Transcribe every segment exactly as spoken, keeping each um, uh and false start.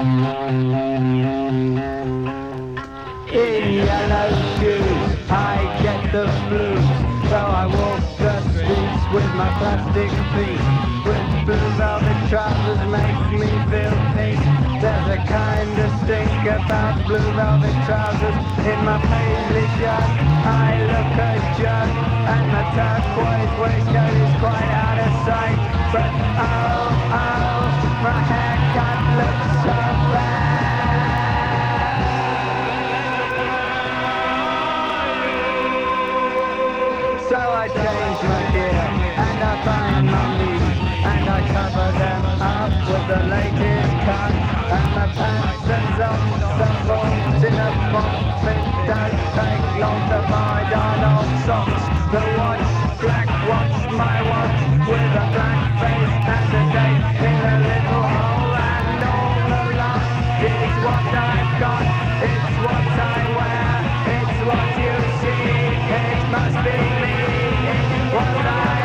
In yellow shoes, I get the blues. So I walk the streets with my plastic feet. With blue velvet trousers make me feel pink. There's a kind of stink about blue velvet trousers. In my paisley shirt, I look a jerk. And my turquoise waistcoat is quite out of sight. But oh, oh, my haircut looks so bad. So I change my gear, and I find my knees, and I cover them up with the latest cut. And my pants and socks and balls in a box. It don't take long to find on old socks. The watch, black watch, my watch, with a black face and a date in a little hole. And all the lot is what I've got, it's what I wear, it's what you see, it must be me. What I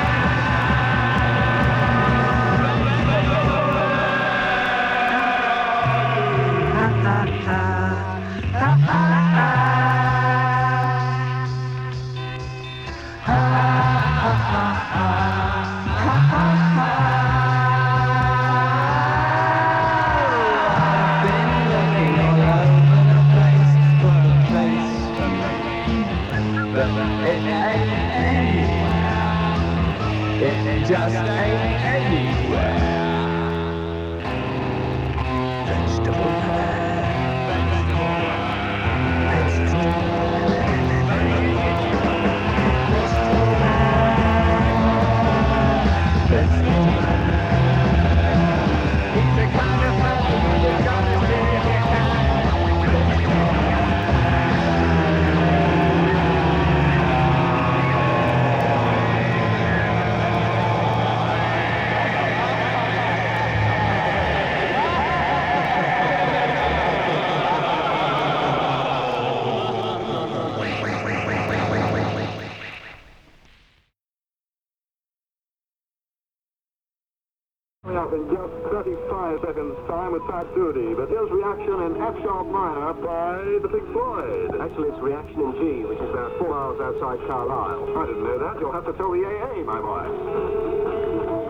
it just ain't anywhere. Vegetable man. Vegetable man. Vegetable man. He's the kind of man you're gonna see if you can. Coming up in just thirty-five seconds time with Fat Duty, but here's Reaction in F sharp minor by the Big Floyd. Actually it's Reaction in G, which is about four miles outside Carlisle. I didn't know that, you'll have to tell the A A, my boy.